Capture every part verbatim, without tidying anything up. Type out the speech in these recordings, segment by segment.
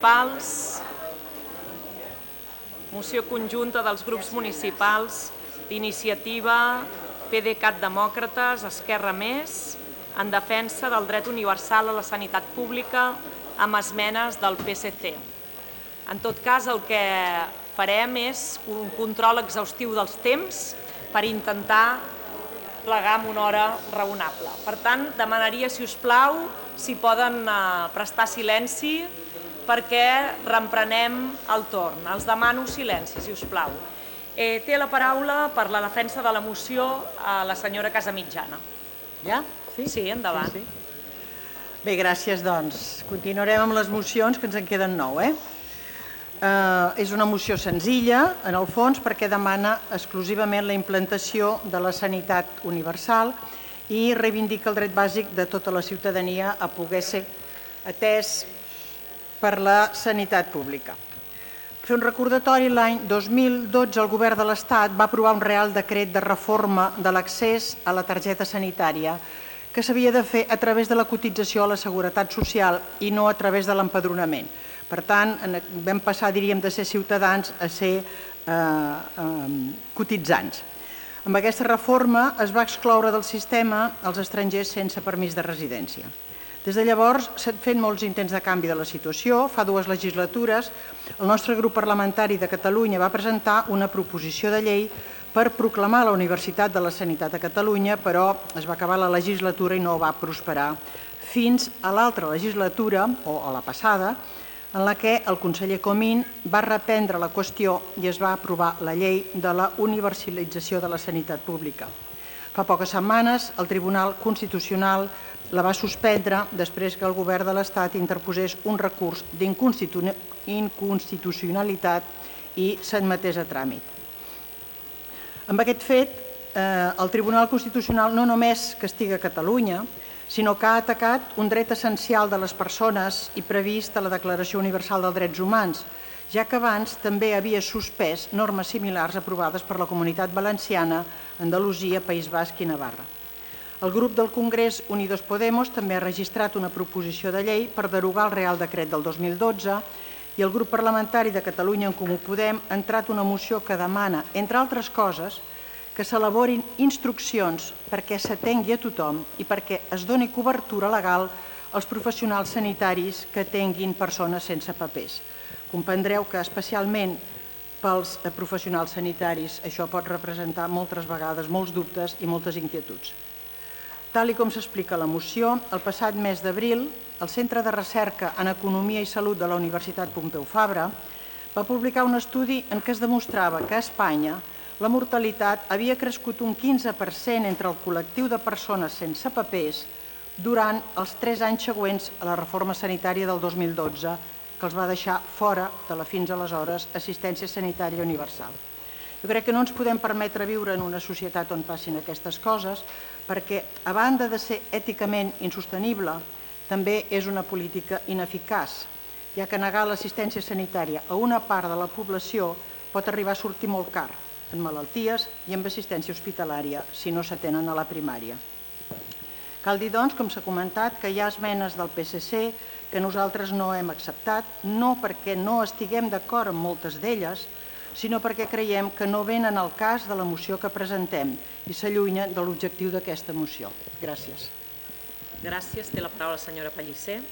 municipals, moció conjunta dels grups municipals d'Iniciativa, PDeCAT Demòcrates, Esquerra Més, en defensa del dret universal a la sanitat pública amb esmenes del P S C. En tot cas, el que farem és un control exhaustiu dels temps per intentar plegar amb una hora raonable. Per tant, demanaria, si us plau, si poden prestar silenci perquè reemprenem el torn. Els demano silenci, si us plau. Té la paraula per la defensa de la moció a la senyora Casamitjana. Ja? Sí? Sí, endavant. Sí, sí. Bé, gràcies, doncs. Continuarem amb les mocions, que ens en queden nou, eh? Uh, és una moció senzilla, en el fons, perquè demana exclusivament la implantació de la sanitat universal i reivindica el dret bàsic de tota la ciutadania a poder ser atès per la sanitat pública. Fer un recordatori, l'any dos mil dotze el Govern de l'Estat va aprovar un Real Decret de reforma de l'accés a la targeta sanitària que s'havia de fer a través de la cotització a la Seguretat Social i no a través de l'empadronament. Per tant, vam passar, diríem, de ser ciutadans a ser eh, eh, cotitzants. Amb aquesta reforma es va excloure del sistema els estrangers sense permís de residència. Des de llavors s'han fet molts intents de canvi de la situació. Fa dues legislatures el nostre grup parlamentari de Catalunya va presentar una proposició de llei per proclamar la Universitat de la Sanitat a Catalunya, però es va acabar la legislatura i no va prosperar fins a l'altra legislatura, o a la passada, en la que el conseller Comín va reprendre la qüestió i es va aprovar la llei de la universalització de la sanitat pública. Fa poques setmanes el Tribunal Constitucional la va suspendre després que el Govern de l'Estat interposés un recurs d'inconstitucionalitat i s'admetés a tràmit. Amb aquest fet, el Tribunal Constitucional no només castiga Catalunya, sinó que ha atacat un dret essencial de les persones i previst a la Declaració Universal dels Drets Humans, ja que abans també havia suspès normes similars aprovades per la Comunitat Valenciana, Andalusia, País Basc i Navarra. El grup del Congrés Unidos Podemos també ha registrat una proposició de llei per derogar el Real Decret del dos mil dotze i el grup parlamentari de Catalunya en Comú Podem ha entrat una moció que demana, entre altres coses, que s'elaborin instruccions perquè s'atengui a tothom i perquè es doni cobertura legal als professionals sanitaris que atenguin persones sense papers. Comprendreu que especialment pels professionals sanitaris això pot representar moltes vegades molts dubtes i moltes inquietuds. Tal com s'explica a la moció, el passat mes d'abril, el Centre de Recerca en Economia i Salut de la Universitat Pompeu Fabra va publicar un estudi en què es demostrava que a Espanya la mortalitat havia crescut un quinze per cent entre el col·lectiu de persones sense papers durant els tres anys següents a la reforma sanitària del dos mil dotze, que els va deixar fora de la fins aleshores assistència sanitària universal. Jo crec que no ens podem permetre viure en una societat on passin aquestes coses perquè, a banda de ser èticament insostenible, també és una política ineficaç, ja que negar l'assistència sanitària a una part de la població pot arribar a sortir molt car, en malalties i amb assistència hospitalària, si no s'atenen a la primària. Cal dir, doncs, com s'ha comentat, que hi ha esmenes del P S C que nosaltres no hem acceptat, no perquè no estiguem d'acord amb moltes d'elles, sinó perquè creiem que no venen al cas de la moció que presentem i s'allunyen de l'objectiu d'aquesta moció. Gràcies. Gràcies. Té la paraula la senyora Pellicer.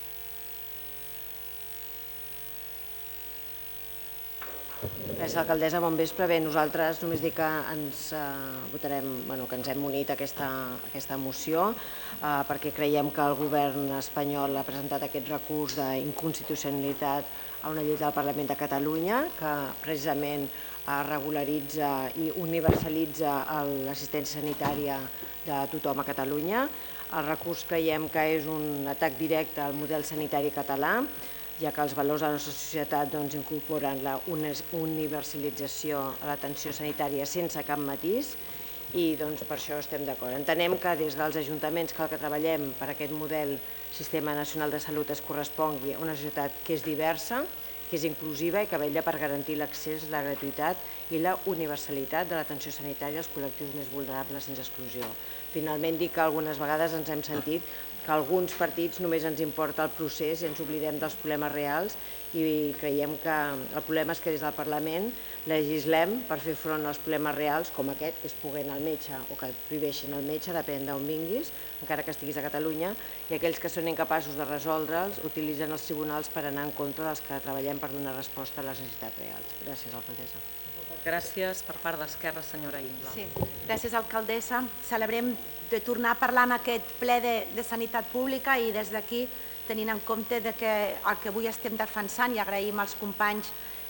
Gràcies, alcaldessa. Bon vespre. Bé, nosaltres només dir que ens votarem, bueno, que ens hem unit a aquesta moció perquè creiem que el govern espanyol ha presentat aquest recurs d'inconstitucionalitat a una llei del Parlament de Catalunya que precisament regularitza i universalitza l'assistència sanitària de tothom a Catalunya. El recurs creiem que és un atac directe al model sanitari català, ja que els valors de la nostra societat incorporen la universalització a l'atenció sanitària sense cap matís i per això estem d'acord. Entenem que des dels ajuntaments cal que treballem per aquest model Sistema Nacional de Salut es correspongui a una societat que és diversa, que és inclusiva i que vetlla per garantir l'accés, la gratuïtat i la universalitat de l'atenció sanitària als col·lectius més vulnerables sense exclusió. Finalment, dir que algunes vegades ens hem sentit que alguns partits només ens importa el procés i ens oblidem dels problemes reals i creiem que el problema és que des del Parlament legislem per fer front als problemes reals com aquest, que es pugui anar al metge o que et prohibeixin el metge, depèn d'on vinguis, encara que estiguis a Catalunya, i aquells que són incapaços de resoldre'ls utilitzen els tribunals per anar en contra dels que treballem per donar resposta a les necessitats reals. Gràcies, alcaldessa. Gràcies per part d'Esquerra, senyora Ingla. Sí, gràcies, alcaldessa. Celebrem de tornar a parlar en aquest ple de, de sanitat pública i des d'aquí, tenint en compte de que el que avui estem defensant, i agraïm als companys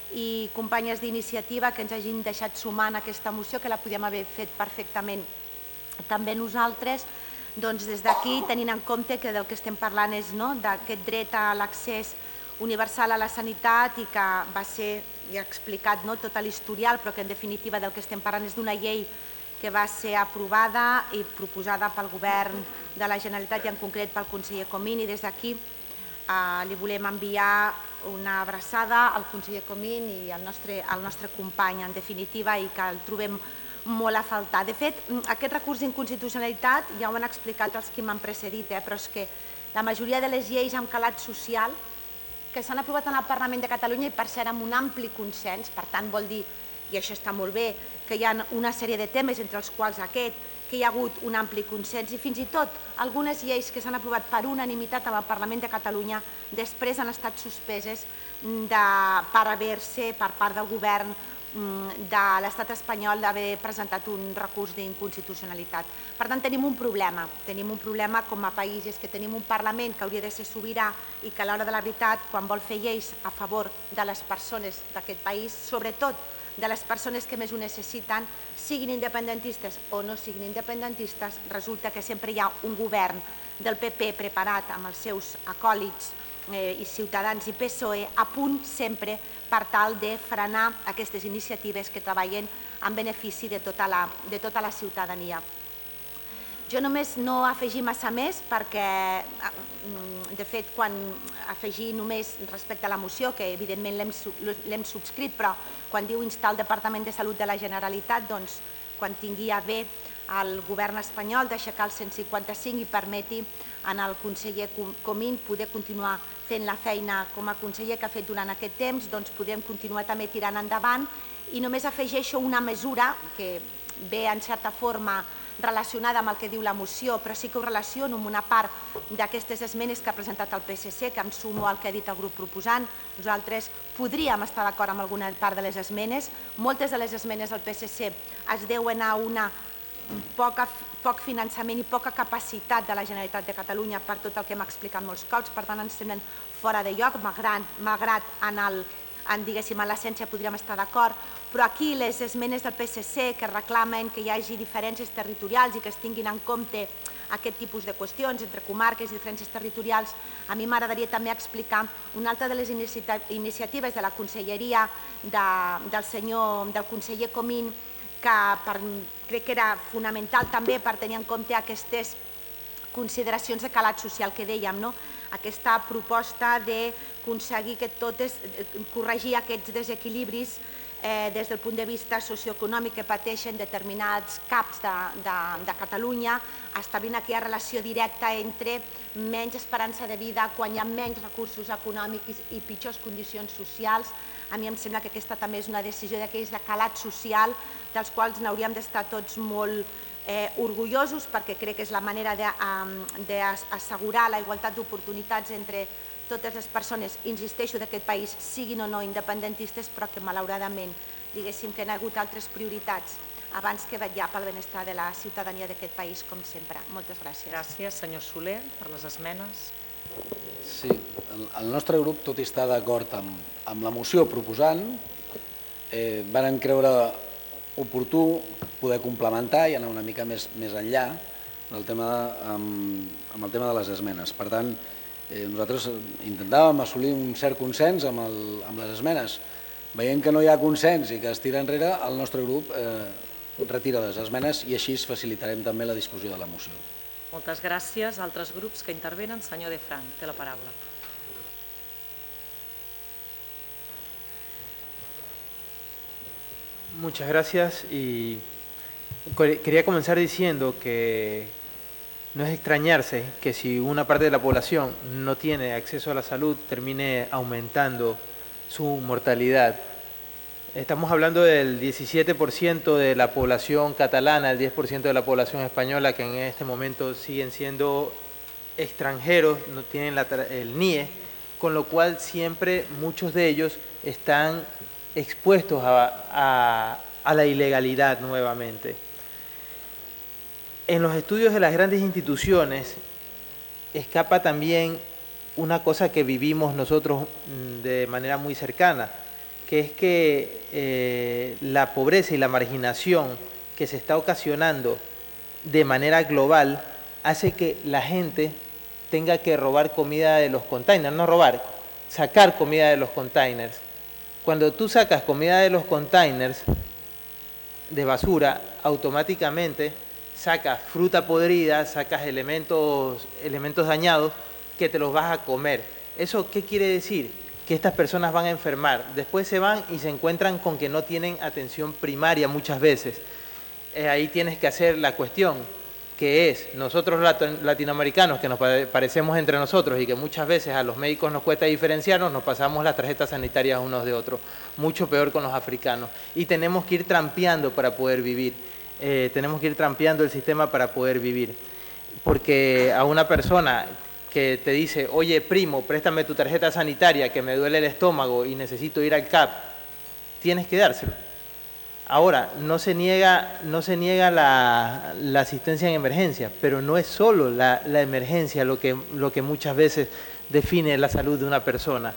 i companyes d'iniciativa que ens hagin deixat sumar en aquesta moció, que la podíem haver fet perfectament també nosaltres, doncs des d'aquí, tenint en compte que del que estem parlant és no, d'aquest dret a l'accés universal a la sanitat i que va ser, ja he explicat, no, tot l'historial, però que en definitiva del que estem parlant és d'una llei que va ser aprovada i proposada pel Govern de la Generalitat i en concret pel conseller Comín, i des d'aquí eh, li volem enviar una abraçada al conseller Comín i al nostre, al nostre company, en definitiva, i que el trobem molt a faltar. De fet, aquest recurs d'inconstitucionalitat ja ho han explicat els que m'han precedit, eh, però és que la majoria de les lleis amb calat social que s'han aprovat en el Parlament de Catalunya i per cert amb un ampli consens, per tant vol dir, i això està molt bé, que hi ha una sèrie de temes, entre els quals aquest, que hi ha hagut un ampli consens i fins i tot algunes lleis que s'han aprovat per unanimitat en el Parlament de Catalunya després han estat suspeses de, per haver-se, per part del govern de l'estat espanyol, d'haver presentat un recurs d'inconstitucionalitat. Per tant, tenim un problema. Tenim un problema com a país, és que tenim un Parlament que hauria de ser sobirà i que a l'hora de la veritat, quan vol fer lleis a favor de les persones d'aquest país, sobretot de les persones que més ho necessiten, siguin independentistes o no siguin independentistes, resulta que sempre hi ha un govern del P P preparat amb els seus acòlits eh, i Ciutadans i P S O E a punt sempre per tal de frenar aquestes iniciatives que treballen en benefici de tota la, de tota la ciutadania. Jo només no afegir massa més perquè, de fet, quan afegir només respecte a la moció, que evidentment l'hem subscrit, però quan diu instar el Departament de Salut de la Generalitat, doncs quan tingui a bé el govern espanyol d'aixecar el cent cinquanta cinc i permeti al conseller Comín poder continuar fent la feina com a conseller que ha fet durant aquest temps, doncs podem continuar també tirant endavant. I només afegeixo una mesura que ve en certa forma relacionada amb el que diu la moció, però sí que ho relaciono amb una part d'aquestes esmenes que ha presentat el P S C, que em sumo al que ha dit el grup proposant. Nosaltres podríem estar d'acord amb alguna part de les esmenes. Moltes de les esmenes del P S C es deuen a una poca, poc finançament i poca capacitat de la Generalitat de Catalunya per tot el que hem explicat molts cops, per tant ens semblen fora de lloc, malgrat, malgrat en el en, diguéssim, en l'essència podríem estar d'acord, però aquí les esmenes del P S C que reclamen que hi hagi diferències territorials i que es tinguin en compte aquest tipus de qüestions entre comarques i diferències territorials, a mi m'agradaria també explicar una altra de les iniciatives de la conselleria de, del, senyor, del conseller Comín, que per, crec que era fonamental també per tenir en compte aquestes consideracions de calat social que dèiem, no? Aquesta proposta d'aconseguir que totes, corregir aquests desequilibris eh, des del punt de vista socioeconòmic que pateixen determinats caps de, de, de Catalunya, establint aquella relació directa entre menys esperança de vida quan hi ha menys recursos econòmics i pitjors condicions socials. A mi em sembla que aquesta també és una decisió d'aquells de calat social dels quals n'hauríem d'estar tots molt eh, orgullosos, perquè crec que és la manera d'assegurar la igualtat d'oportunitats entre totes les persones, insisteixo, d'aquest país, siguin o no independentistes, però que malauradament, diguéssim que hi ha hagut altres prioritats abans que vetllar pel benestar de la ciutadania d'aquest país, com sempre. Moltes gràcies. Gràcies, senyor Soler, per les esmenes. Sí, el nostre grup, tot i estar d'acord amb, amb la moció proposant, eh, van creure oportú poder complementar i anar una mica més, més enllà del tema, amb, amb el tema de les esmenes. Per tant, eh, nosaltres intentàvem assolir un cert consens amb, el, amb les esmenes. Veient que no hi ha consens i que es tira enrere, el nostre grup eh, retira les esmenes i així facilitarem també la discussió de la moció. Moltes gràcies. Altres grups que intervenen. Senyor De Frank, té la paraula. Muchas gracias y quería comenzar diciendo que no es extrañarse que si una parte de la población no tiene acceso a la salud, termine aumentando su mortalidad. Estamos hablando del diecisiete por ciento de la población catalana, el diez por ciento de la población española, que en este momento siguen siendo extranjeros, no tienen la, el N I E, con lo cual siempre muchos de ellos están expuestos a, a, a la ilegalidad nuevamente. En los estudios de las grandes instituciones escapa también una cosa que vivimos nosotros de manera muy cercana, que es que eh, la pobreza y la marginación que se está ocasionando de manera global hace que la gente tenga que robar comida de los containers, no robar, sacar comida de los containers. Cuando tú sacas comida de los containers de basura, automáticamente sacas fruta podrida, sacas elementos, elementos dañados que te los vas a comer. ¿Eso qué quiere decir? Que estas personas van a enfermar. Después se van y se encuentran con que no tienen atención primaria muchas veces. Eh, ahí tienes que hacer la cuestión, que es nosotros latinoamericanos, que nos parecemos entre nosotros y que muchas veces a los médicos nos cuesta diferenciarnos, nos pasamos las tarjetas sanitarias unos de otros. Mucho peor con los africanos. Y tenemos que ir trampeando para poder vivir. Eh, tenemos que ir trampeando el sistema para poder vivir. Porque a una persona que te dice, oye primo, préstame tu tarjeta sanitaria que me duele el estómago y necesito ir al C A P, tienes que dárselo. Ahora, no se niega, no se niega la, la asistencia en emergencia, pero no es solo la, la emergencia lo que, lo que muchas veces define la salud de una persona.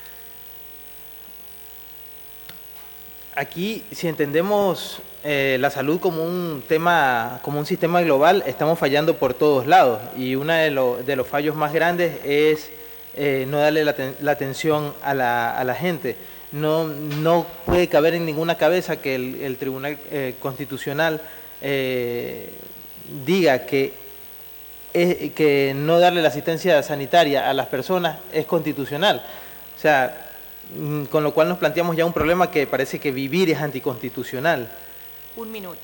Aquí, si entendemos eh, la salud como un tema, como un sistema global, estamos fallando por todos lados. Y uno de, lo, de los fallos más grandes es eh, no darle la, la atención a la, a la gente. No, no puede caber en ninguna cabeza que el, el Tribunal eh, Constitucional eh, diga que, eh, que no darle la asistencia sanitaria a las personas es constitucional. O sea, con lo cual nos planteamos ya un problema que parece que vivir es anticonstitucional. Un minuto.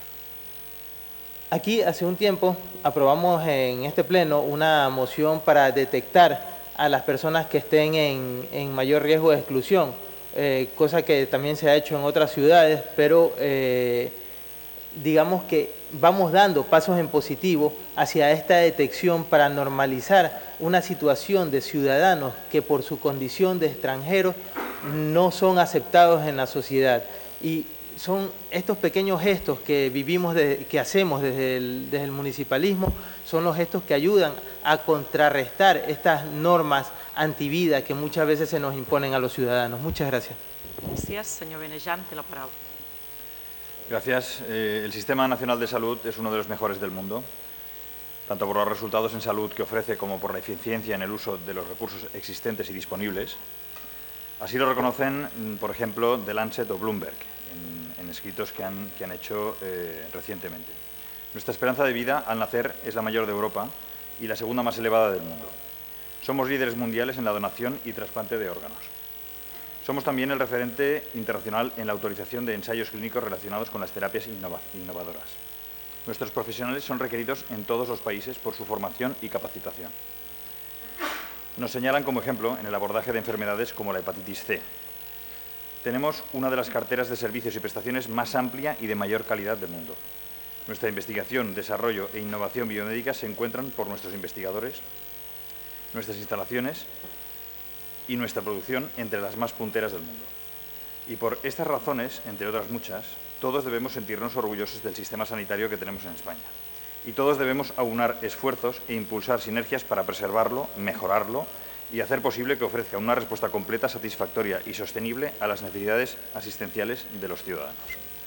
Aquí hace un tiempo aprobamos en este pleno una moción para detectar a las personas que estén en, en mayor riesgo de exclusión, eh, cosa que también se ha hecho en otras ciudades, pero eh, digamos que vamos dando pasos en positivo hacia esta detección para normalizar una situación de ciudadanos que por su condición de extranjeros no son aceptados en la sociedad. Y son estos pequeños gestos que vivimos, de, que hacemos desde el, desde el municipalismo, son los gestos que ayudan a contrarrestar estas normas antivida que muchas veces se nos imponen a los ciudadanos. Muchas gracias. Gracias, señor Benejan, té la paraula. Gracias. Eh, el Sistema Nacional de Salud es uno de los mejores del mundo, tanto por los resultados en salud que ofrece como por la eficiencia en el uso de los recursos existentes y disponibles. Así lo reconocen, por ejemplo, The Lancet o Bloomberg, en, en escritos que han, que han hecho eh, recientemente. Nuestra esperanza de vida al nacer es la mayor de Europa y la segunda más elevada del mundo. Somos líderes mundiales en la donación y trasplante de órganos. Somos también el referente internacional en la autorización de ensayos clínicos relacionados con las terapias innova, innovadoras. Nuestros profesionales son requeridos en todos los países por su formación y capacitación. Nos señalan como ejemplo en el abordaje de enfermedades como la hepatitis C. Tenemos una de las carteras de servicios y prestaciones más amplia y de mayor calidad del mundo. Nuestra investigación, desarrollo e innovación biomédica se encuentran por nuestros investigadores, nuestras instalaciones y nuestra producción entre las más punteras del mundo. Y por estas razones, entre otras muchas, todos debemos sentirnos orgullosos del sistema sanitario que tenemos en España. Y todos debemos aunar esfuerzos e impulsar sinergias para preservarlo, mejorarlo y hacer posible que ofrezca una respuesta completa, satisfactoria y sostenible a las necesidades asistenciales de los ciudadanos.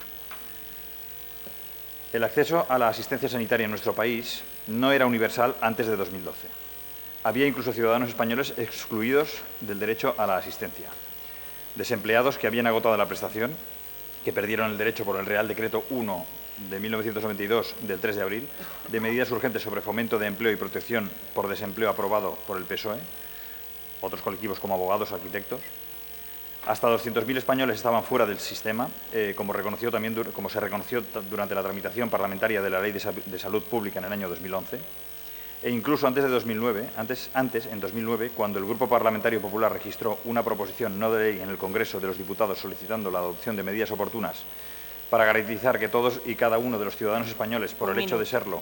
El acceso a la asistencia sanitaria en nuestro país no era universal antes de dos mil doce. Había incluso ciudadanos españoles excluidos del derecho a la asistencia. Desempleados que habían agotado la prestación, que perdieron el derecho por el Real Decreto uno de mil novecientos noventa y dos del tres de abril, de medidas urgentes sobre fomento de empleo y protección por desempleo aprobado por el P S O E, otros colectivos como abogados o arquitectos. Hasta doscientos mil españoles estaban fuera del sistema, eh, como, reconoció también, como se reconoció durante la tramitación parlamentaria de la Ley de, Sa de Salud Pública en el año dos mil once, e incluso antes de dos mil nueve, antes, antes, en dos mil nueve, cuando el Grupo Parlamentario Popular registró una proposición no de ley en el Congreso de los Diputados solicitando la adopción de medidas oportunas para garantizar que todos y cada uno de los ciudadanos españoles, por el hecho de serlo,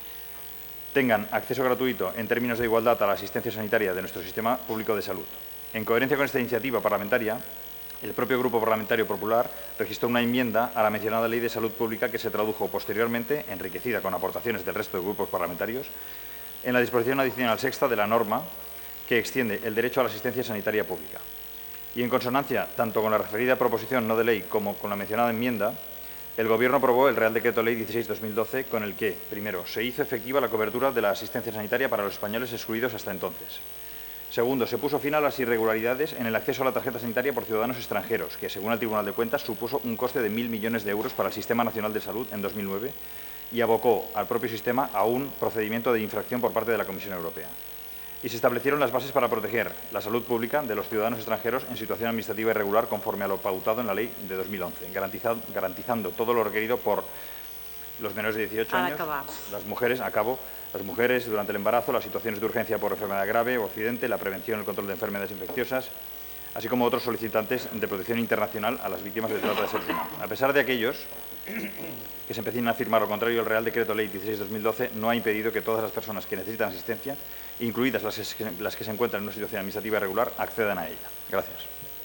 tengan acceso gratuito en términos de igualdad a la asistencia sanitaria de nuestro sistema público de salud. En coherencia con esta iniciativa parlamentaria, el propio Grupo Parlamentario Popular registró una enmienda a la mencionada Ley de Salud Pública que se tradujo posteriormente, enriquecida con aportaciones del resto de grupos parlamentarios, en la disposición adicional sexta de la norma que extiende el derecho a la asistencia sanitaria pública. Y en consonancia tanto con la referida proposición no de ley como con la mencionada enmienda, el Gobierno aprobó el Real Decreto Ley dieciséis barra dos mil doce con el que, primero, se hizo efectiva la cobertura de la asistencia sanitaria para los españoles excluidos hasta entonces. Segundo, se puso fin a las irregularidades en el acceso a la tarjeta sanitaria por ciudadanos extranjeros, que, según el Tribunal de Cuentas, supuso un coste de mil millones de euros para el Sistema Nacional de Salud en dos mil nueve y abocó al propio sistema a un procedimiento de infracción por parte de la Comisión Europea. Y se establecieron las bases para proteger la salud pública de los ciudadanos extranjeros en situación administrativa irregular conforme a lo pautado en la Ley de dos mil once, garantizando, garantizando todo lo requerido por los menores de dieciocho años, las mujeres, a cabo, las mujeres durante el embarazo, las situaciones de urgencia por enfermedad grave o accidente, la prevención y el control de enfermedades infecciosas, así como otros solicitantes de protección internacional a las víctimas de trata de seres humanos. A pesar de aquellos que se empecinen a afirmar lo contrario, el Real Decreto Ley dieciséis barra dos mil doce no ha impedido que todas las personas que necesitan asistencia, incluidas las que, las que se encuentran en una situación administrativa irregular, accedan a ella. Gràcies.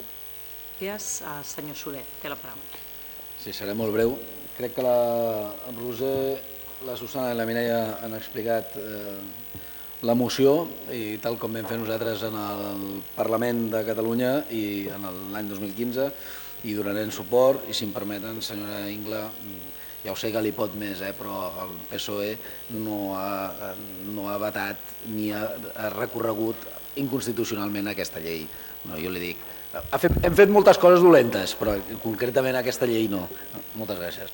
Gràcies. Uh, senyor Soler, té la paraula. Sí, seré molt breu. Crec que la Roser, la Susana i la Mireia han explicat eh, la moció i tal com vam fer nosaltres en el Parlament de Catalunya i en l'any dos mil quinze i donarem suport i, si em permeten, senyora Ingla, ja ho sé que li pot més, eh, però el P S O E no ha, no ha vetat ni ha, ha recorregut inconstitucionalment aquesta llei. No, jo li dic, ha fet, hem fet moltes coses dolentes, però concretament aquesta llei no. Moltes gràcies.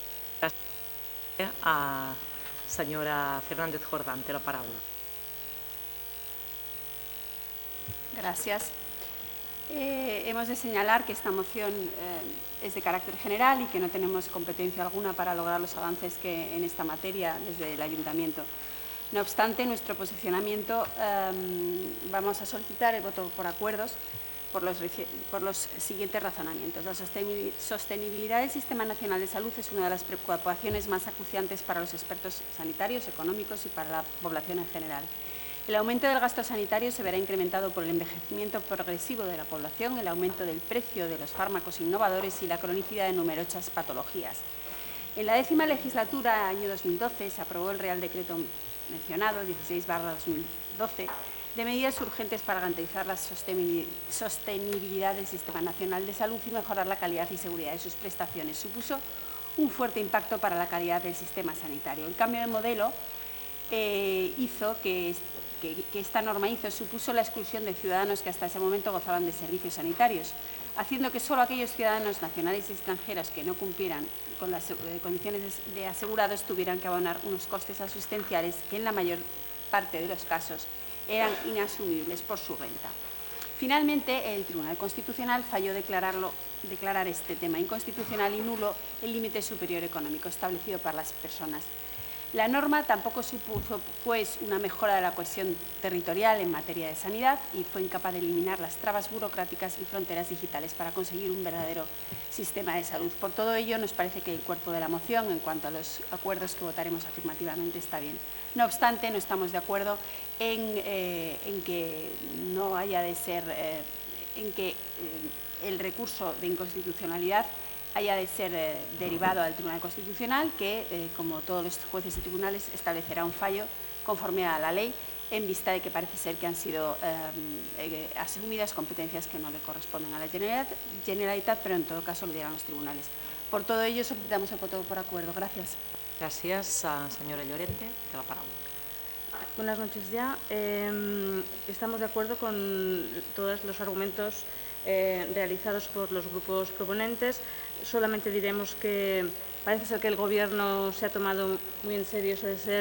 A señora Fernández Jordán, té la paraula. Gracias. Eh, hemos de señalar que esta moción eh, es de carácter general y que no tenemos competencia alguna para lograr los avances que en esta materia desde el Ayuntamiento. No obstante, nuestro posicionamiento eh, vamos a solicitar el voto por acuerdos por los, por los siguientes razonamientos. La sostenibilidad del Sistema Nacional de Salud es una de las preocupaciones más acuciantes para los expertos sanitarios, económicos y para la población en general. El aumento del gasto sanitario se verá incrementado por el envejecimiento progresivo de la población, el aumento del precio de los fármacos innovadores y la cronicidad de numerosas patologías. En la décima legislatura, año dos mil doce, se aprobó el Real Decreto mencionado, dieciséis barra dos mil doce, de medidas urgentes para garantizar la sostenibilidad del Sistema Nacional de Salud y mejorar la calidad y seguridad de sus prestaciones. Supuso un fuerte impacto para la calidad del sistema sanitario. El cambio de modelo eh, hizo que, que, que esta norma hizo supuso la exclusión de ciudadanos que hasta ese momento gozaban de servicios sanitarios, haciendo que solo aquellos ciudadanos nacionales y extranjeros que no cumplieran con las eh, condiciones de asegurados tuvieran que abonar unos costes asistenciales que en la mayor parte de los casos eran inasumibles por su renta. Finalmente, el Tribunal Constitucional falló declararlo, declarar este tema inconstitucional y nulo el límite superior económico establecido para las personas. La norma tampoco supuso, pues, una mejora de la cohesión territorial en materia de sanidad y fue incapaz de eliminar las trabas burocráticas y fronteras digitales para conseguir un verdadero sistema de salud. Por todo ello, nos parece que el cuerpo de la moción, en cuanto a los acuerdos que votaremos afirmativamente, está bien. No obstante, no estamos de acuerdo en, eh, en que no haya de ser, eh, en que eh, el recurso de inconstitucionalidad haya de ser eh, derivado al Tribunal Constitucional, que, eh, como todos los jueces y tribunales, establecerá un fallo conforme a la ley, en vista de que parece ser que han sido eh, eh, asumidas competencias que no le corresponden a la Generalitat, Generalitat, pero en todo caso lo dirán los tribunales. Por todo ello, solicitamos el voto por acuerdo. Gracias. Gracias, señora Llorente. De la palabra. Buenas noches ya. Eh, estamos de acuerdo con todos los argumentos eh, realizados por los grupos proponentes. Solamente diremos que parece ser que el Gobierno se ha tomado muy en serio eso de ser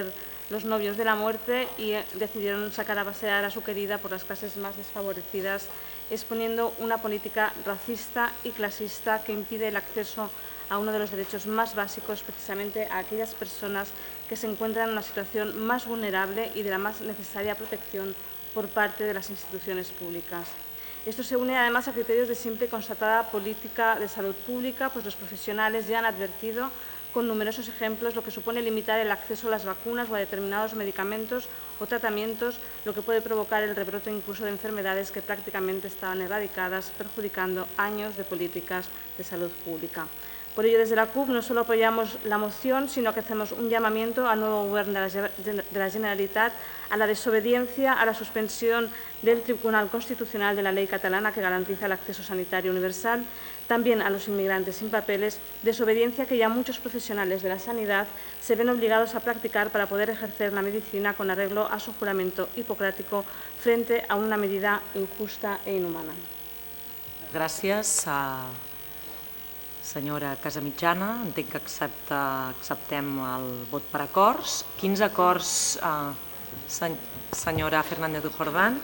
los novios de la muerte y decidieron sacar a pasear a su querida por las clases más desfavorecidas, exponiendo una política racista y clasista que impide el acceso a uno de los derechos más básicos, precisamente a aquellas personas que se encuentran en una situación más vulnerable y de la más necesaria protección por parte de las instituciones públicas. Esto se une además a criterios de siempre constatada política de salud pública, pues los profesionales ya han advertido con numerosos ejemplos lo que supone limitar el acceso a las vacunas o a determinados medicamentos o tratamientos, lo que puede provocar el rebrote incluso de enfermedades que prácticamente estaban erradicadas, perjudicando años de políticas de salud pública. Por ello, desde la C U P no solo apoyamos la moción, sino que hacemos un llamamiento al nuevo Govern de la Generalitat a la desobediencia a la suspensión del Tribunal Constitucional de la ley catalana que garantiza el acceso sanitario universal, también a los inmigrantes sin papeles, desobediencia que ya muchos profesionales de la sanidad se ven obligados a practicar para poder ejercer la medicina con arreglo a su juramento hipocrático frente a una medida injusta e inhumana. Gràcies a senyora Casamitjana. Entenc que accepta, acceptem el vot per acords. quinze acords, eh, sen, senyora Fernández de Jordán.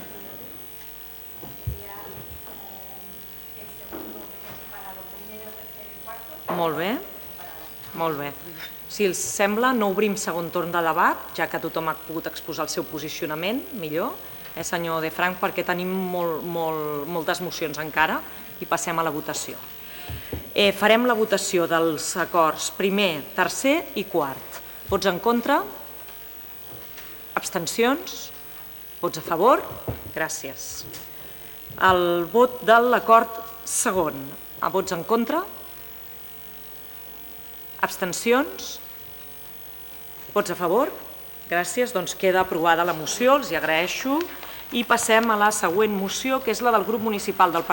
Molt bé, molt bé. Si els sembla, no obrim segon torn de debat, ja que tothom ha pogut exposar el seu posicionament, millor, eh, senyor De Frank, perquè tenim molt, molt, moltes mocions encara i passem a la votació. Eh, farem la votació dels acords primer, tercer i quart. Vots en contra? Abstencions? Vots a favor? Gràcies. El vot de l'acord segon. A vots en contra? Abstencions? Vots a favor? Gràcies. Doncs queda aprovada la moció, els hi agraeixo. I passem a la següent moció, que és la del grup municipal del Partit